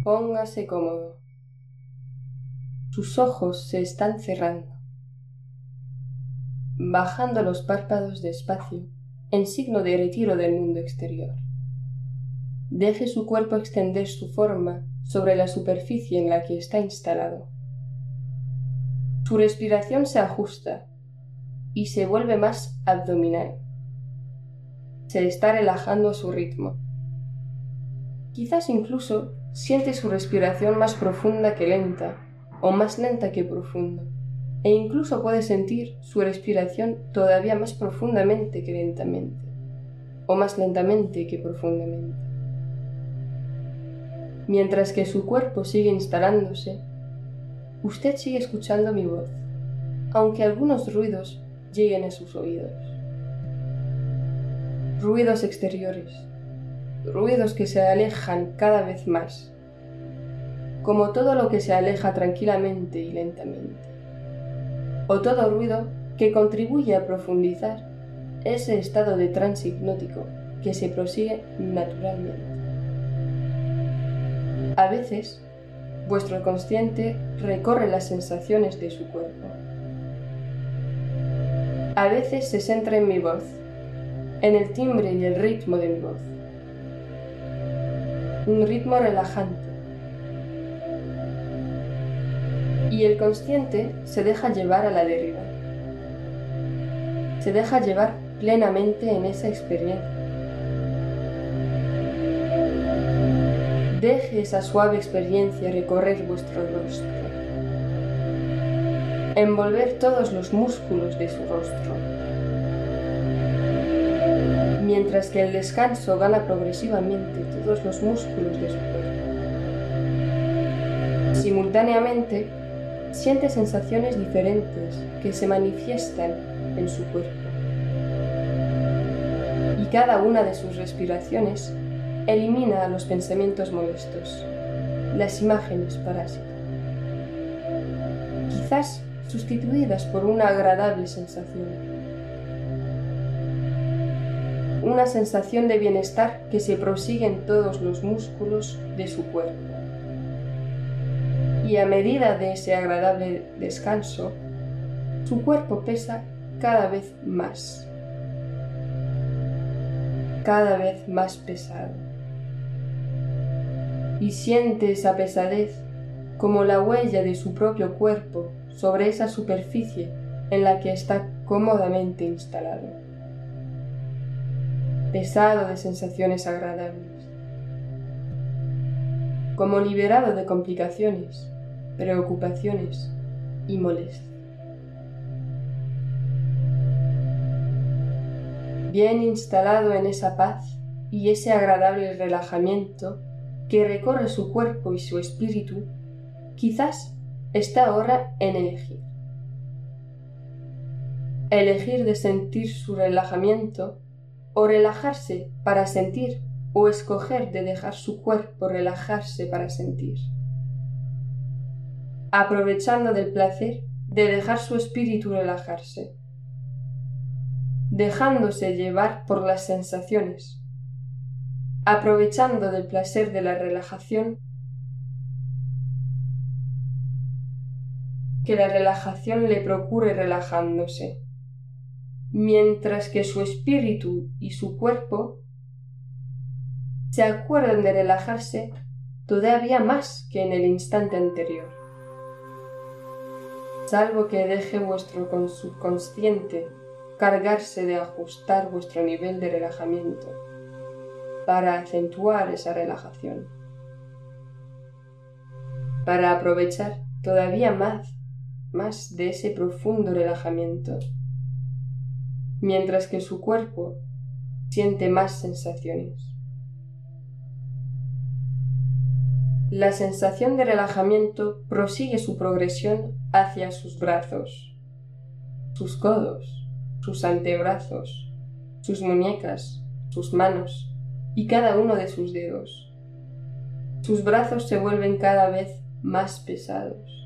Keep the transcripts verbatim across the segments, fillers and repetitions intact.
Póngase cómodo. Sus ojos se están cerrando, bajando los párpados despacio en signo de retiro del mundo exterior. Deje su cuerpo extender su forma sobre la superficie en la que está instalado. Su respiración se ajusta y se vuelve más abdominal. Se está relajando a su ritmo. Quizás incluso siente su respiración más profunda que lenta, o más lenta que profunda, e incluso puede sentir su respiración todavía más profundamente que lentamente, o más lentamente que profundamente. Mientras que su cuerpo sigue instalándose, usted sigue escuchando mi voz, aunque algunos ruidos lleguen a sus oídos. Ruidos exteriores, ruidos que se alejan cada vez más, como todo lo que se aleja tranquilamente y lentamente, o todo ruido que contribuye a profundizar ese estado de trance hipnótico que se prosigue naturalmente. A veces, vuestro consciente recorre las sensaciones de su cuerpo. A veces se centra en mi voz, en el timbre y el ritmo de mi voz. Un ritmo relajante. Y el consciente se deja llevar a la deriva. Se deja llevar plenamente en esa experiencia. Deje esa suave experiencia recorrer vuestro rostro, envolver todos los músculos de su rostro, mientras que el descanso gana progresivamente todos los músculos de su cuerpo. Simultáneamente, siente sensaciones diferentes que se manifiestan en su cuerpo. Y cada una de sus respiraciones elimina los pensamientos molestos, las imágenes parásitas, quizás sustituidas por una agradable sensación. Una sensación de bienestar que se prosigue en todos los músculos de su cuerpo. Y a medida de ese agradable descanso, su cuerpo pesa cada vez más, cada vez más pesado. Y siente esa pesadez como la huella de su propio cuerpo sobre esa superficie en la que está cómodamente instalado. Pesado de sensaciones agradables, como liberado de complicaciones, preocupaciones y molestias. Bien instalado en esa paz y ese agradable relajamiento que recorre su cuerpo y su espíritu, quizás está ahora en elegir. Elegir de sentir su relajamiento o relajarse para sentir, o escoger de dejar su cuerpo relajarse para sentir. Aprovechando del placer de dejar su espíritu relajarse, dejándose llevar por las sensaciones, aprovechando del placer de la relajación, que la relajación le procure relajándose, mientras que su espíritu y su cuerpo se acuerdan de relajarse todavía más que en el instante anterior, salvo que deje vuestro subconsciente cargarse de ajustar vuestro nivel de relajamiento para acentuar esa relajación, para aprovechar todavía más, más de ese profundo relajamiento, mientras que su cuerpo siente más sensaciones. La sensación de relajamiento prosigue su progresión hacia sus brazos, sus codos, sus antebrazos, sus muñecas, sus manos y cada uno de sus dedos. Sus brazos se vuelven cada vez más pesados,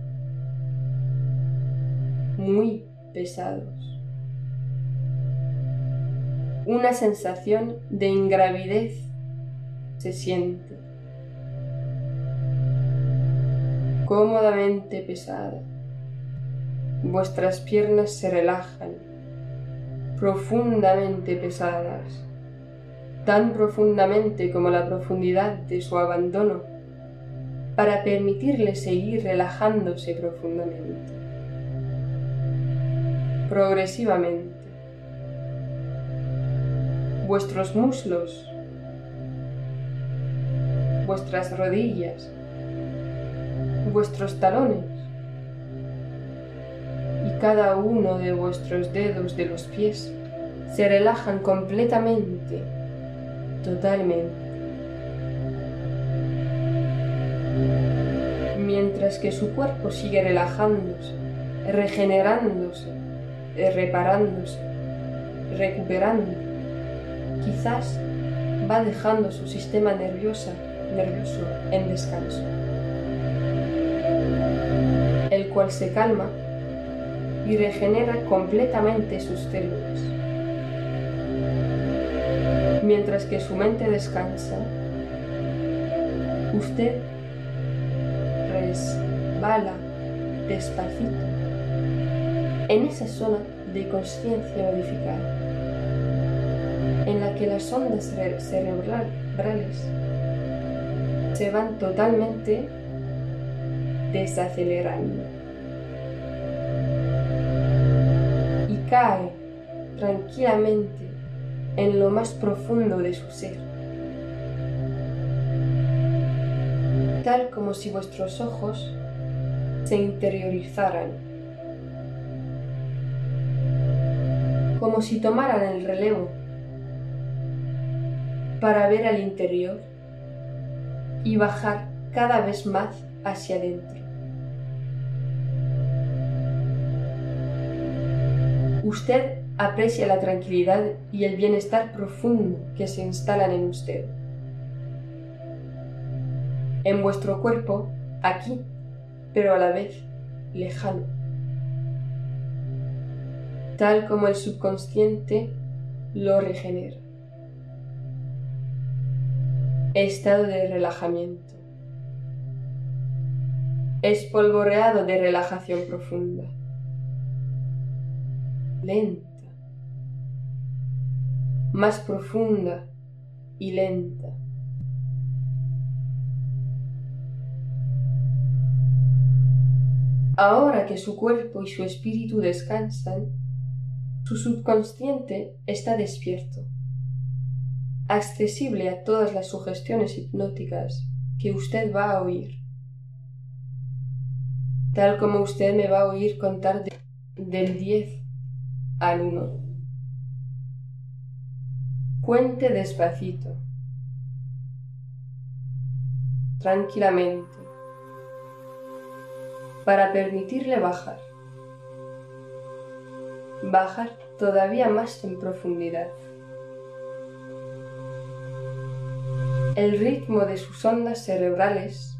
muy pesados. Una sensación de ingravidez se siente. cómodamente pesada. Vuestras piernas se relajan, profundamente pesadas, tan profundamente como la profundidad de su abandono, para permitirle seguir relajándose profundamente. Progresivamente, vuestros muslos, vuestras rodillas, vuestros talones y cada uno de vuestros dedos de los pies se relajan completamente, totalmente. Mientras que su cuerpo sigue relajándose, regenerándose, reparándose, recuperando, quizás va dejando su sistema nervioso, nervioso en descanso, el cual se calma y regenera completamente sus células. Mientras que su mente descansa, usted resbala despacito en esa zona de conciencia modificada, en la que las ondas cerebrales se van totalmente desacelerando y cae tranquilamente en lo más profundo de su ser, tal como si vuestros ojos se interiorizaran, como si tomaran el relevo para ver al interior y bajar cada vez más hacia adentro. Usted aprecia la tranquilidad y el bienestar profundo que se instalan en usted, en vuestro cuerpo, aquí, pero a la vez lejano, tal como el subconsciente lo regenera. Estado de relajamiento, espolvoreado de relajación profunda, lenta, más profunda y lenta. Ahora que su cuerpo y su espíritu descansan, su subconsciente está despierto, accesible a todas las sugestiones hipnóticas que usted va a oír, tal como usted me va a oír contar de, del diez al uno. Cuente despacito, tranquilamente, para permitirle bajar, bajar todavía más en profundidad. El ritmo de sus ondas cerebrales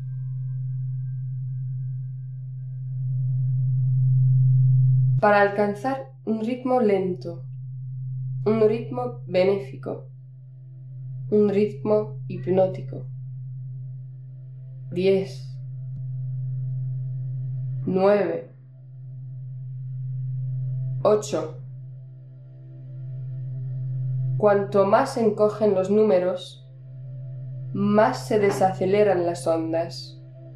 para alcanzar un ritmo lento, un ritmo benéfico, un ritmo hipnótico. Diez, nueve, ocho. Cuanto más se encogen los números, más se desaceleran las ondas.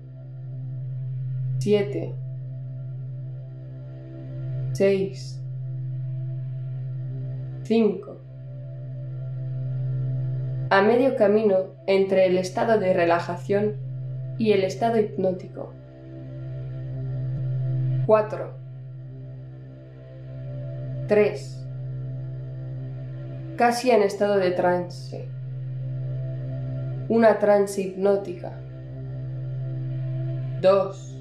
Siete, seis, cinco. A medio camino entre el estado de relajación y el estado hipnótico. Cuatro, tres. Casi en estado de trance. Una trance hipnótica. Dos,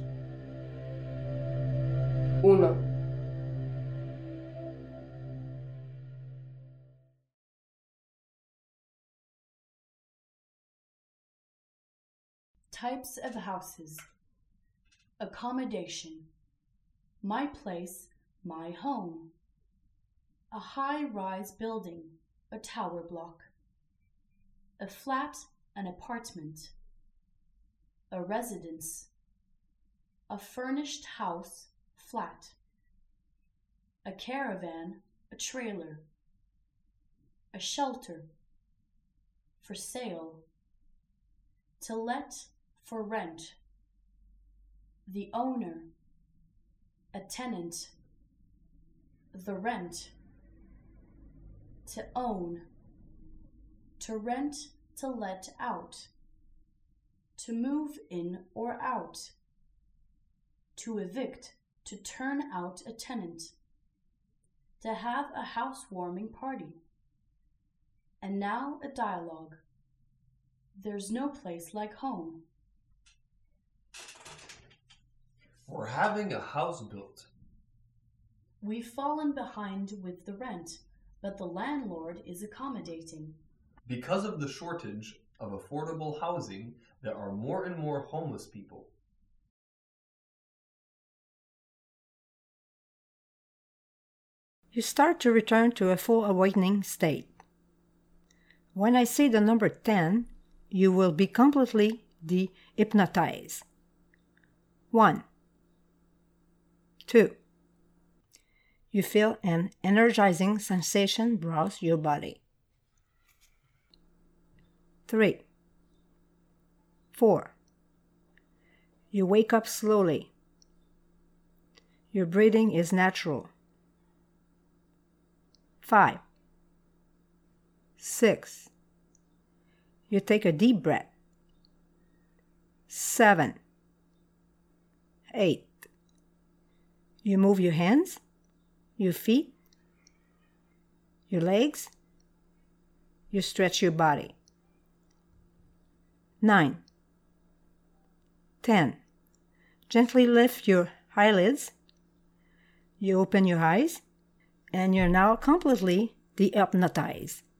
uno. Types of houses. Accommodation. My place, my home. A high-rise building, a tower block. A flat, an apartment. A residence, a furnished house, flat. A caravan, a trailer. A shelter, for sale. To let, for rent. The owner, a tenant. The rent, to own. To rent, to let out. To move in or out. To evict, to turn out a tenant. To have a housewarming party. And now a dialogue. There's no place like home. We're having a house built. We've fallen behind with the rent, but the landlord is accommodating. Because of the shortage of affordable housing, there are more and more homeless people. You start to return to a full awakening state. When I say the number ten, you will be completely de-hypnotized. One. Two. You feel an energizing sensation browse your body. Three. Four. You wake up slowly. Your breathing is natural. Five. Six. You take a deep breath. Seven. Eight. You move your hands, your feet, your legs. You stretch your body. Nine. Ten. Gently lift your eyelids. You open your eyes, and you're now completely de-hypnotized.